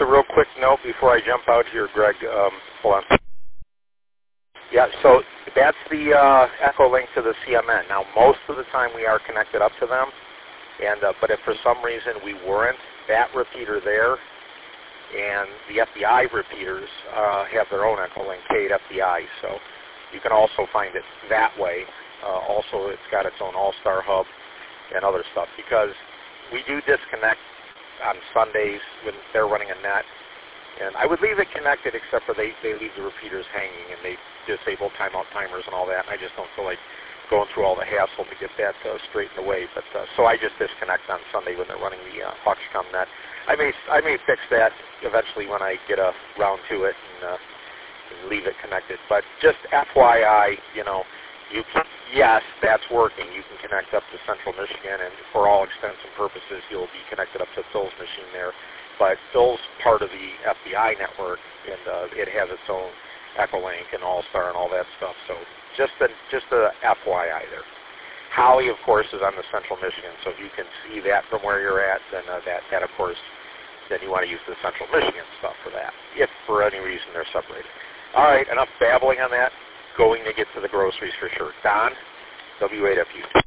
a real quick note before I jump out here, Greg. Hold on. Yeah, so that's the Echo link to the CMN. Now, most of the time we are connected up to them, and but if for some reason we weren't, that repeater there and the FBI repeaters have their own Echo link, K8FBI, so you can also find it that way. Also, it's got its own All-Star hub and other stuff, because we do disconnect on Sundays when they're running a net. And I would leave it connected, except for they leave the repeaters hanging and they disable timeout timers and all that. And I just don't feel like going through all the hassle to get that straightened away. But so I just disconnect on Sunday when they're running the Foxcom net. I may fix that eventually when I get around to it and leave it connected. But just FYI, you know, yes, that's working. You can connect up to Central Michigan, and for all intents and purposes, you'll be connected up to Phil's machine there. But Phil's part of the FBI network, and it has its own Echolink and All-Star and all that stuff. So just a FYI there. Holly, of course, is on the Central Michigan, so if you can see that from where you're at, then that of course, then you want to use the Central Michigan stuff for that, if for any reason they're separated. All right, enough babbling on that. Going to get to the groceries for sure. Don, W8FU.